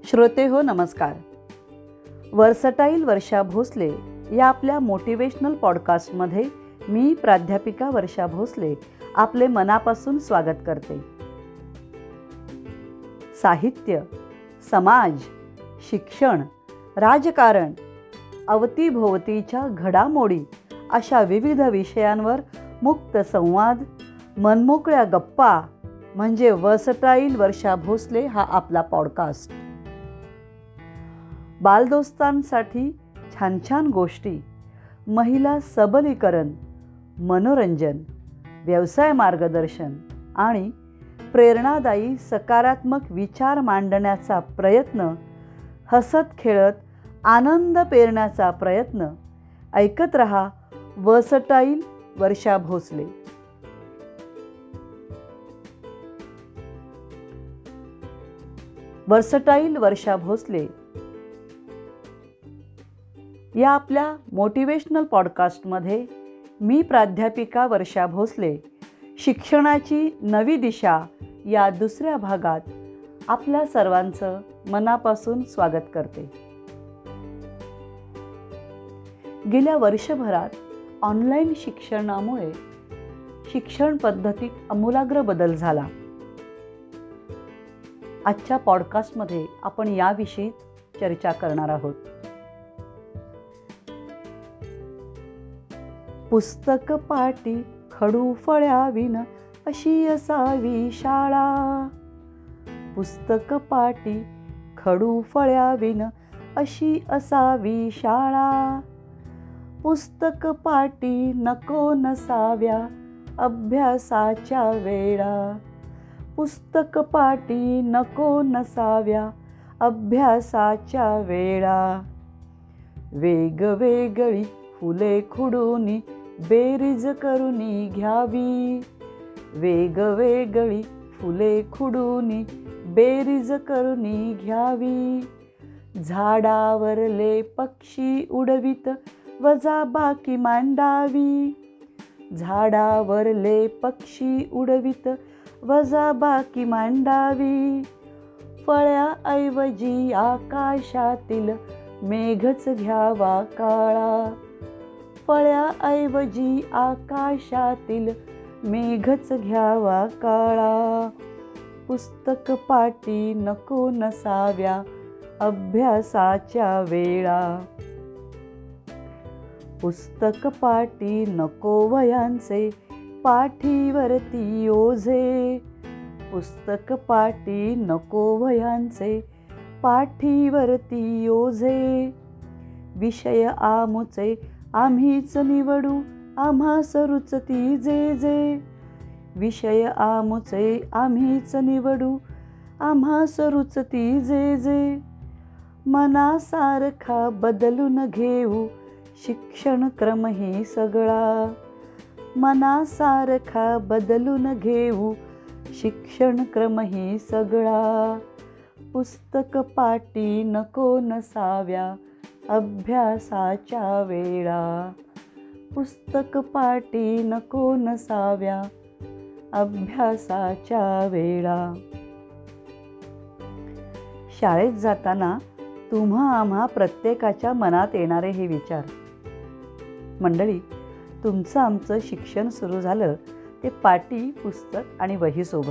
श्रोते हो नमस्कार. वर्सटाईल वर्षा भोसले या आपल्या मोटिवेशनल पॉडकास्टमध्ये मी प्राध्यापिका वर्षा भोसले आपले मनापासून स्वागत करते. साहित्य, समाज, शिक्षण, राजकारण, अवतीभोवतीच्या घडामोडी अशा विविध विषयांवर मुक्त संवाद, मनमोकळ्या गप्पा म्हणजे वर्सटाईल वर्षा भोसले हा आपला पॉडकास्ट. बालदोस्तांसाठी छान छान गोष्टी, महिला सबलीकरण, मनोरंजन, व्यवसाय मार्गदर्शन आणि प्रेरणादायी सकारात्मक विचार मांडण्याचा प्रयत्न, हसत खेळत आनंद पेरण्याचा प्रयत्न. ऐकत रहा वर्सटाईल वर्षा भोसले. वर्सटाईल वर्षा भोसले या आपल्या मोटिवेशनल पॉडकास्टमध्ये मी प्राध्यापिका वर्षा भोसले शिक्षणाची नवी दिशा या दुसऱ्या भागात आपल्या सर्वांचं मनापासून स्वागत करते. गेल्या वर्षभरात ऑनलाईन शिक्षणामुळे शिक्षण पद्धतीत आमूलाग्र बदल झाला. आजच्या पॉडकास्टमध्ये आपण याविषयी चर्चा करणार आहोत. पुस्तक पाटी खडू फळ्याविन अशी असावी शाळा. पुस्तक पाटी खडू फळ्याविन अशी असावी शाळा. पुस्तक पाटी नको नसाव्या अभ्यासाच्या वेळा. पुस्तक पाटी नको नसाव्या अभ्यासाच्या वेळा. वेगवेगळी फुले खुडूनी बेरीज करूनी घ्यावी. वेगवेगळी फुले खुडूनी बेरीज करूनी घ्यावी. झाडावरले पक्षी उडवीत वजाबाकी मांडावी. झाडावरले पक्षी उडवीत वजाबाकी मांडावी. फळ्याऐवजी आकाशातील मेघच घ्यावा काळा. फळ्याऐवजी आकाशातील मेघच घ्यावा काळा. पुस्तक पाटी नको नसाव्या अभ्यासाच्या वेळा. पुस्तक पाटी नको वयांचे पाठीवरती ओझे. पुस्तक पाटी नको वयांचे पाठीवरती ओझे. विषय आमुचे आम्हीच निवडू आम्हास रुचती जे जे. विषय आमुचे आम्हीच निवडू आम्हास रुचती जे जे. मनासारखा बदलून घेऊ शिक्षण क्रम ही सगळा. मनासारखा बदलून घेऊ शिक्षण क्रम ही सगळा. पुस्तक पाटी नको नसाव्या अभ्यासाच्या वेळा. पुस्तक पाटी नको नसाव्या अभ्यासाच्या वेळा. शाळेत जाताना तुम्हा आम्हा प्रत्येकाच्या मनात येणारे हे विचार. मंडळी, तुमचं आमचं शिक्षण सुरू झालं ते पाटी, पुस्तक आणि वही सोबत.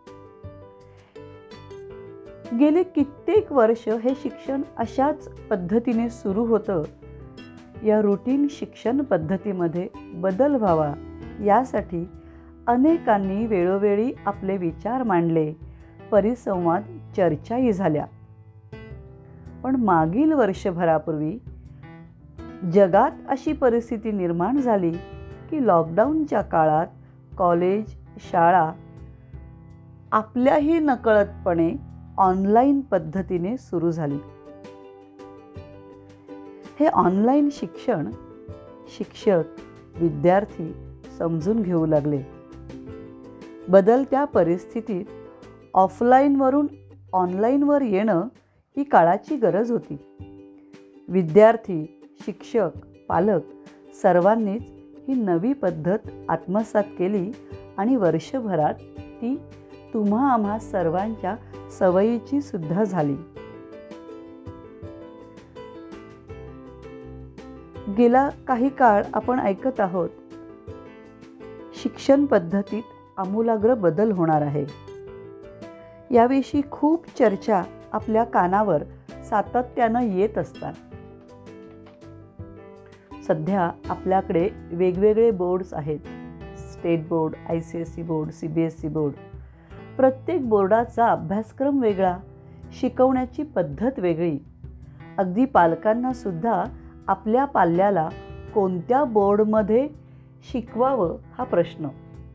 गेले कित्येक वर्ष हे शिक्षण अशाच पद्धतीने सुरू होतं. या रुटीन शिक्षण पद्धतीमध्ये बदल व्हावा यासाठी अनेकांनी वेळोवेळी आपले विचार मांडले, परिसंवाद, चर्चाही झाल्या. पण मागील वर्षभरापूर्वी जगात अशी परिस्थिती निर्माण झाली की लॉकडाऊनच्या काळात कॉलेज, शाळा आपल्याही नकळतपणे ऑनलाईन पद्धतीने सुरू झाली. हे ऑनलाईन शिक्षण शिक्षक, विद्यार्थी समजून घेऊ लागले. बदलत्या परिस्थितीत ऑफलाईनवरून ऑनलाईनवर येणं ही काळाची गरज होती. विद्यार्थी, शिक्षक, पालक सर्वांनीच ही नवी पद्धत आत्मसात केली आणि वर्षभरात ती तुम्हा आम्हा सर्वांच्या सवयीची सुद्धा झाली. गेला काही काळ आपण ऐकत आहोत, शिक्षण पद्धतीत आमूलाग्र बदल होणार आहे. याविषयी खूप चर्चा आपल्या कानावर सातत्यानं येत असतात. सध्या आपल्याकडे वेगवेगळे बोर्ड्स आहेत. State board, ICSE board, CBSE board. प्रत्येक बोर्डाचा अभ्यासक्रम वेगळा, शिकवण्याची पद्धत वेगळी. अगदी पालकांना सुद्धा आपल्या पाल्याला कोणत्या बोर्डमध्ये शिकवावं हा प्रश्न.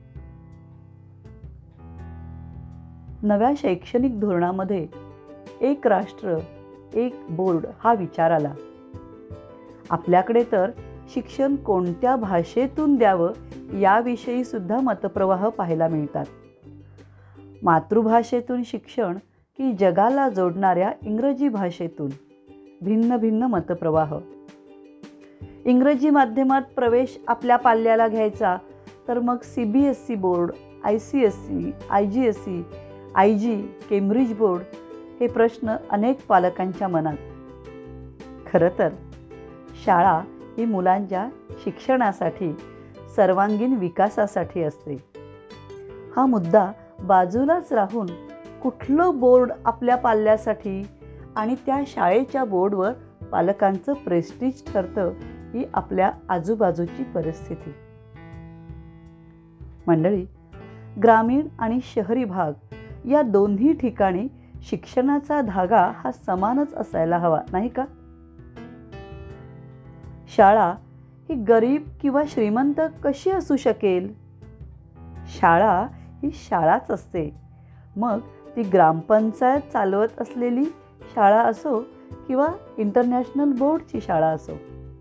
नव्या शैक्षणिक धोरणामध्ये एक राष्ट्र एक बोर्ड हा विचार आला. आपल्याकडे तर शिक्षण कोणत्या भाषेतून द्यावं याविषयी सुद्धा मतप्रवाह पाहायला मिळतात. मातृभाषेतून शिक्षण की जगाला जोडणाऱ्या इंग्रजी भाषेतून, भिन्न भिन्न मतप्रवाह. इंग्रजी माध्यमात प्रवेश आपल्या पाल्याला घ्यायचा तर मग CBSE board, ICSE, IGSE, IG, Cambridge board हे प्रश्न अनेक पालकांच्या मनात. खरं तर शाळा ही मुलांच्या शिक्षणासाठी, सर्वांगीण विकासासाठी असते. हा मुद्दा बाजूलाच राहून कुठलं बोर्ड आपल्या पाल्यासाठी आणि त्या शाळेच्या बोर्डवर पालकांचं प्रेस्टीज ठरतं ही आपल्या आजूबाजूची परिस्थिती. मंडळी, ग्रामीण आणि शहरी भाग या दोन्ही ठिकाणी शिक्षणाचा धागा हा समानच असायला हवा, नाही का? शाळा ही गरीब किंवा श्रीमंत कशी असू शकेल? शाळा ही शाळाच असते. मग ती ग्रामपंचायत चालवत असलेली शाळा असो किंवा इंटरनॅशनल बोर्डची शाळा असो.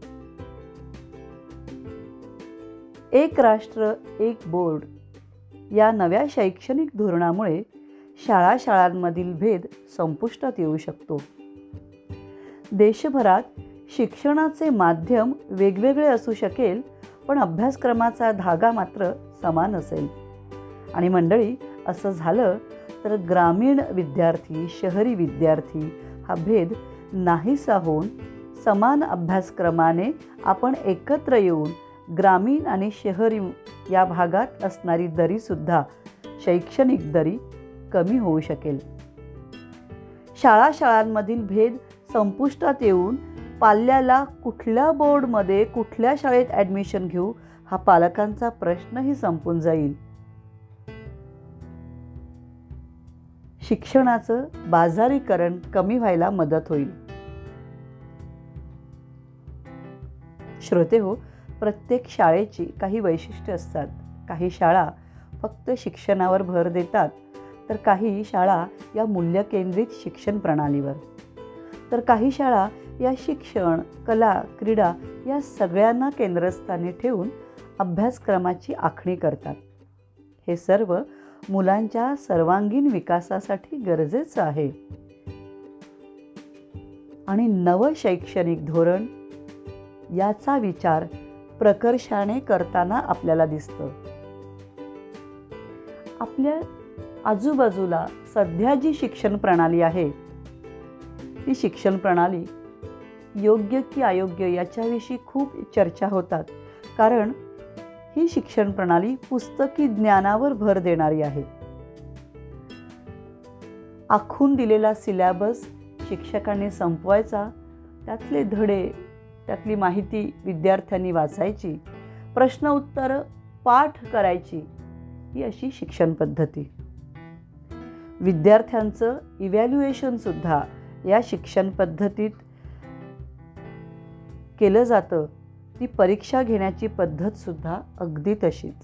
एक राष्ट्र एक बोर्ड या नव्या शैक्षणिक धोरणामुळे शाळांमधील भेद संपुष्टात येऊ शकतो. देशभरात शिक्षणाचे माध्यम वेगवेगळे असू शकेल, पण अभ्यासक्रमाचा धागा मात्र समान असेल. आणि मंडळी, असं झालं तर ग्रामीण विद्यार्थी, शहरी विद्यार्थी हा भेद नाहीसा होऊन समान अभ्यासक्रमाने आपण एकत्र येऊन ग्रामीण आणि शहरी या भागात असणारी दरीसुद्धा, शैक्षणिक दरी कमी होऊ शकेल. शाळांमधील भेद संपुष्टात येऊन पाल्याला कुठल्या बोर्डमध्ये, कुठल्या शाळेत ॲडमिशन घेऊ हा पालकांचा प्रश्नही संपून जाईल. शिक्षणाचं बाजारीकरण कमी व्हायला मदत होईल. श्रोते हो, प्रत्येक शाळेची काही वैशिष्ट्ये असतात. काही शाळा फक्त शिक्षणावर भर देतात, तर काही शाळा या मूल्यकेंद्रित शिक्षण प्रणालीवर, तर काही शाळा या शिक्षण, कला, क्रीडा या सगळ्यांना केंद्रस्थानी ठेवून अभ्यासक्रमाची आखणी करतात. हे सर्व मुलांच्या सर्वांगीण विकासासाठी गरजेचं आहे. आणि नवं शैक्षणिक धोरण याचा विचार प्रकर्षाने करताना आपल्याला दिसतं. आपल्या आजूबाजूला सध्या जी शिक्षण प्रणाली आहे, ती शिक्षण प्रणाली योग्य की अयोग्य याच्याविषयी खूप चर्चा होतात. कारण ही शिक्षण प्रणाली पुस्तकी ज्ञानावर भर देणारी आहे. आखून दिलेला सिलॅबस शिक्षकांनी संपवायचा, त्यातले धडे, त्यातली माहिती विद्यार्थ्यांनी वाचायची, प्रश्न उत्तरं पाठ करायची, ही अशी शिक्षण पद्धती. विद्यार्थ्यांचं इव्हॅल्युएशन सुद्धा या शिक्षण पद्धतीत केलं जातं. ती परीक्षा घेण्याची पद्धत सुद्धा अगदी तशीच.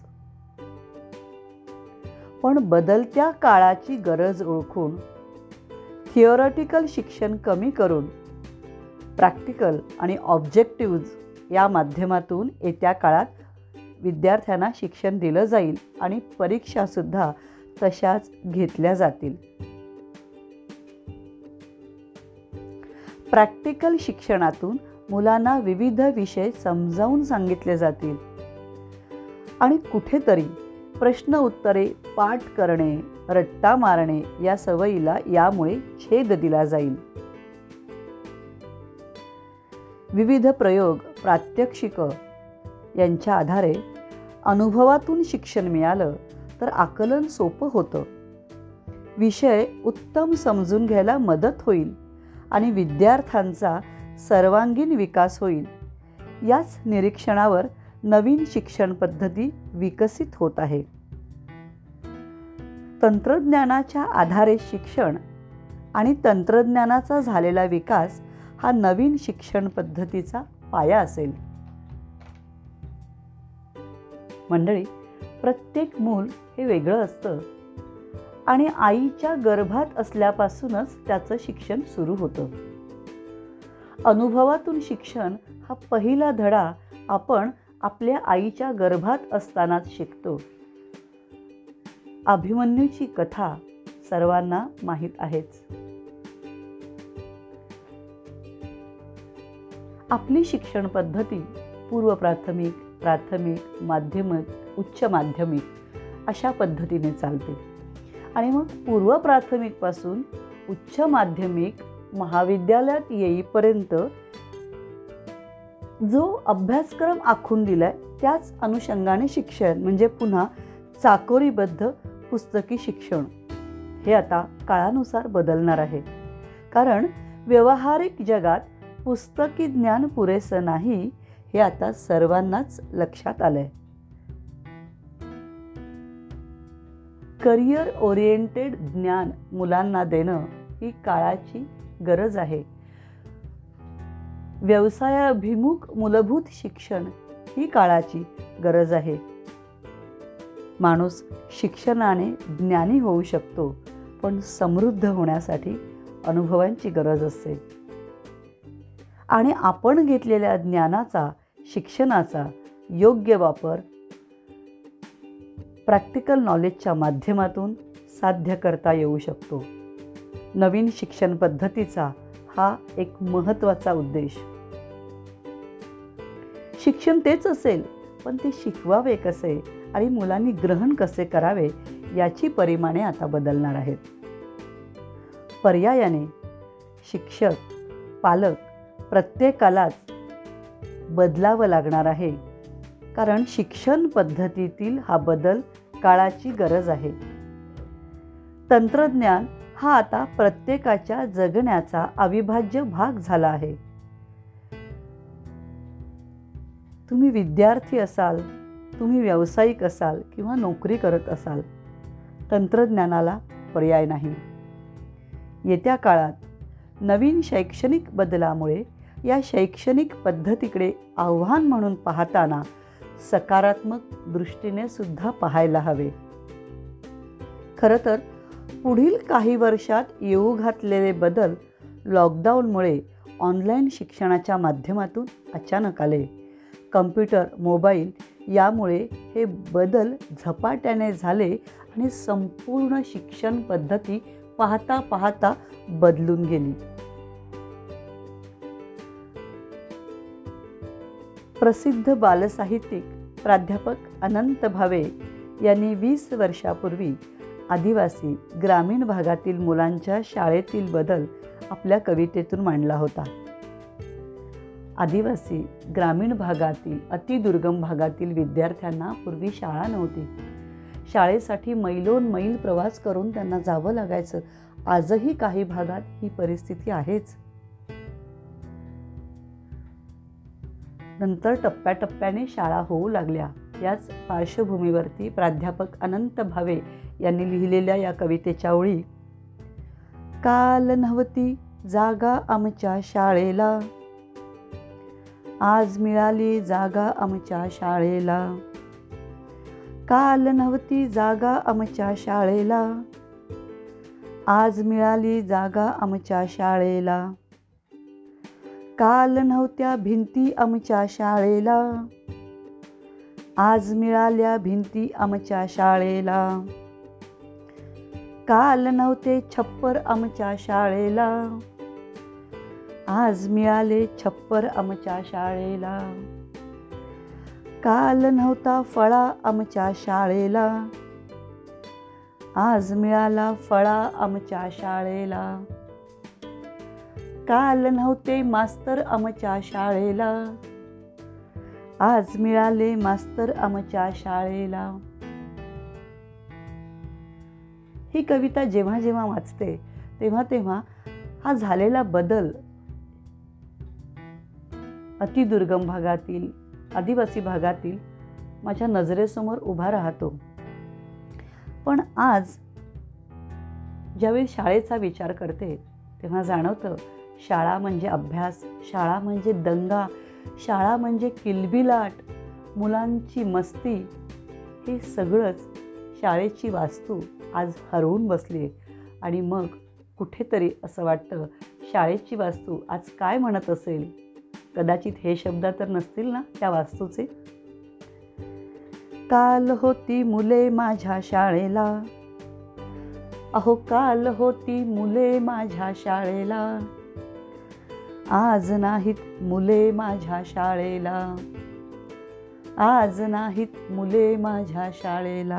पण बदलत्या काळाची गरज ओळखून थिओरिटिकल शिक्षण कमी करून प्रॅक्टिकल आणि ऑब्जेक्टिव्ह या माध्यमातून येत्या काळात विद्यार्थ्यांना शिक्षण दिलं जाईल आणि परीक्षा सुद्धा तशाच घेतल्या जातील. प्रॅक्टिकल शिक्षणातून मुलांना विविध विषय समजावून सांगितले जातील आणि कुठेतरी प्रश्न उत्तरे पाठ करणे, रट्टा मारणे या सवयीला यामुळे छेद दिला जाईल. विविध प्रयोग प्रात्यक्षिकं यांच्या आधारे अनुभवातून शिक्षण मिळालं तर आकलन सोपं होतं. विषय उत्तम समजून घ्यायला मदत होईल आणि विद्यार्थ्यांचा सर्वांगीण विकास होईल. याच निरीक्षणावर नवीन शिक्षण पद्धती विकसित होत आहे. तंत्रज्ञानाच्या आधारे शिक्षण आणि तंत्रज्ञानाचा झालेला विकास हा नवीन शिक्षण पद्धतीचा पाया असेल. मंडळी, प्रत्येक मूल हे वेगळं असतं आणि आईच्या गर्भात असल्यापासूनच त्याचं शिक्षण सुरू होतं. अनुभवातून शिक्षण हा पहिला धडा आपण आपल्या आईच्या गर्भात असतानाच शिकतो. अभिमन्यूची कथा सर्वांना माहीत आहेच. आपली शिक्षण पद्धती पूर्व प्राथमिक, प्राथमिक, माध्यमिक, उच्च माध्यमिक अशा पद्धतीने चालते आणि मग पूर्व प्राथमिकपासून उच्च माध्यमिक महाविद्यालयात येईपर्यंत जो अभ्यासक्रम आखून दिलाय त्याच अनुषंगाने शिक्षण म्हणजे पुन्हा चाकोरीबद्ध पुस्तकी शिक्षण हे आता काळानुसार बदलणार आहे. कारण व्यावहारिक जगात पुस्तकी ज्ञान पुरेसं नाही हे आता सर्वांनाच लक्षात आलंय. करिअर ओरिएंटेड ज्ञान मुलांना देणं ही काळाची गरज आहे. व्यवसायाभिमुख मूलभूत शिक्षण ही काळाची गरज आहे. माणूस शिक्षणाने ज्ञानी होऊ शकतो, पण समृद्ध होण्यासाठी अनुभवांची गरज असते. आणि आपण घेतलेल्या ज्ञानाचा, शिक्षणाचा योग्य वापर प्रॅक्टिकल नॉलेजच्या माध्यमातून साध्य करता येऊ शकतो. नवीन शिक्षण पद्धतीचा हा एक महत्त्वाचा उद्देश. शिक्षण तेच असेल, पण ते शिकवावे कसे आणि मुलांनी ग्रहण कसे करावे याची परिमाणे आता बदलणार आहेत. पर्यायाने शिक्षक, पालक प्रत्येकालाच बदलावं लागणार आहे. कारण शिक्षण पद्धतीतील हा बदल काळाची गरज आहे. तंत्रज्ञान हा आता प्रत्येकाच्या जगण्याचा अविभाज्य भाग झाला आहे. तुम्ही विद्यार्थी असाल, तुम्ही व्यावसायिक असाल किंवा नोकरी करत असाल, तंत्रज्ञानाला पर्याय नाही. येत्या काळात नवीन शैक्षणिक बदलामुळे या शैक्षणिक पद्धतीकडे आव्हान म्हणून पाहताना सकारात्मक दृष्टीने सुद्धा पाहायला हवे. खरं तर पुढील काही वर्षात येऊ घातलेले बदल लॉकडाऊनमुळे ऑनलाईन शिक्षणाच्या माध्यमातून अचानक आले. कम्प्युटर, मोबाईल यामुळे हे बदल झपाट्याने झाले आणि संपूर्ण शिक्षण पद्धती पाहता पाहता बदलून गेली. प्रसिद्ध बालसाहित्यिक प्राध्यापक अनंत भावे यांनी 20 वर्षापूर्वी आदिवासी ग्रामीण भागातील मुलांच्या शाळेतील बदल आपल्या कवितेतून मांडला होता. आदिवासी ग्रामीण भागातील अतिदुर्गम भागातील विद्यार्थ्यांना पूर्वी शाळा नव्हती. शाळेसाठी मैलोन मैल प्रवास करून त्यांना जावं लागायचं. आजही काही भागात ही परिस्थिती आहेच. नंतर टप्प्याटप्प्याने शाळा होऊ लागल्या. याच पार्श्वभूमीवरती प्राध्यापक अनंत भावे यांनी लिहिलेल्या या कवितेच्या ओळी, काल नव्हती जागा आमच्या शाळेला, आज मिळाली जागा आमच्या शाळेला. काल नव्हती जागा आमच्या शाळेला, आज मिळाली जागा आमच्या शाळेला. काल नव्हत्या भिंती आमच्या शाळेला, आज मिळाल्या भिंती आमच्या शाळेला. काल नव्हते छप्पर आमच्या शाळेला, आज मिळाले छप्पर आमच्या शाळेला. काल नव्हता फळा आमच्या शाळेला, आज मिळाला फळा आमच्या शाळेला. काल नव्हते मास्तर आमच्या शाळेला, आज मिळाले मास्तर आमच्या शाळेला. ही कविता जेव्हा जेव्हा वाचते तेव्हा तेव्हा हा झालेला बदल अतिदुर्गम भागातील, आदिवासी भागातील माझ्या नजरेसमोर उभा राहतो. पण आज ज्यावेळी शाळेचा विचार करते तेव्हा जाणवतं, शाळा म्हणजे अभ्यास, शाळा म्हणजे दंगा, शाळा म्हणजे किलबिलाट, मुलांची मस्ती, हे सगळंच शाळेची वास्तू आज हरवून बसली आहे. आणि मग कुठेतरी असं वाटतं, शाळेची वास्तू आज काय म्हणत असेल. कदाचित हे शब्द तर नसतील ना त्या वास्तूचे. काल होती मुले माझ्या शाळेला, अहो काल होती मुले माझ्या शाळेला, आज नाहीत मुले माझ्या शाळेला, आज नाहीत मुले माझ्या शाळेला.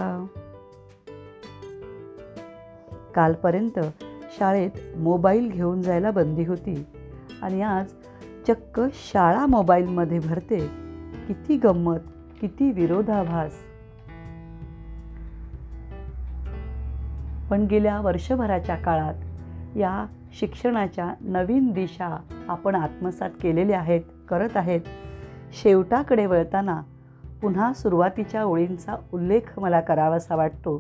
कालपर्यंत शाळेत मोबाईल घेऊन जायला बंदी होती आणि आज चक्क शाळा मोबाईलमध्ये भरते. किती गंमत, किती विरोधाभास. पण गेल्या वर्षभराच्या काळात या शिक्षणाच्या नवीन दिशा आपण आत्मसात केलेल्या आहेत, करत आहेत. शेवटाकडे वळताना पुन्हा सुरुवातीच्या ओळींचा उल्लेख मला करावासा वाटतो.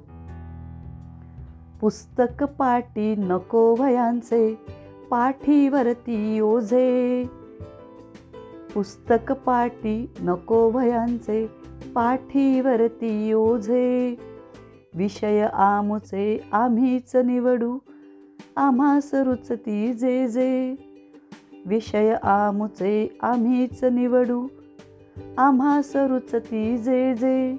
पुस्तक पाटी नको वयांचे, पाठीवरती ओझे, पुस्तक पाटी नको वयांचे, पाठीवरती ओझे, विषय आमुचे आम्हीच निवडू, आम्हास रुचती जे जे, विषय आमुचे आम्हीच निवडू, आम्हास रुचती जे जे,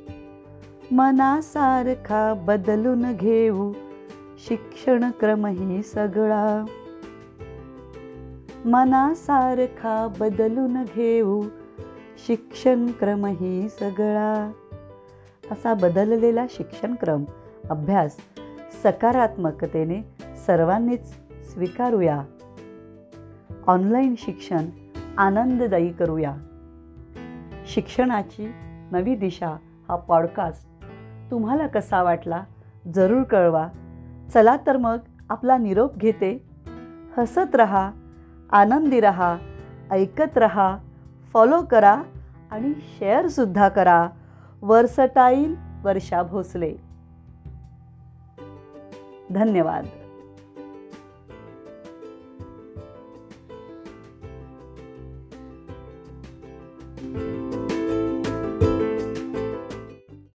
मनासारखा बदलून घेऊ शिक्षणक्रमही सगळा, मनासारखा बदलून घेऊ शिक्षणक्रमही सगळा. असा बदललेला शिक्षणक्रम, अभ्यास सकारात्मकतेने सर्वांनीच स्वीकारूया. ऑनलाईन शिक्षण आनंददायी करूया. शिक्षणाची नवी दिशा हा पॉडकास्ट तुम्हाला कसा वाटला जरूर कळवा. चला तर मग आपला निरोप घेते. हसत रहा, आनंदी रहा, ऐकत रहा, फॉलो करा आणि शेअरसुद्धा करा. वर्सटाईल वर्षा भोसले. धन्यवाद.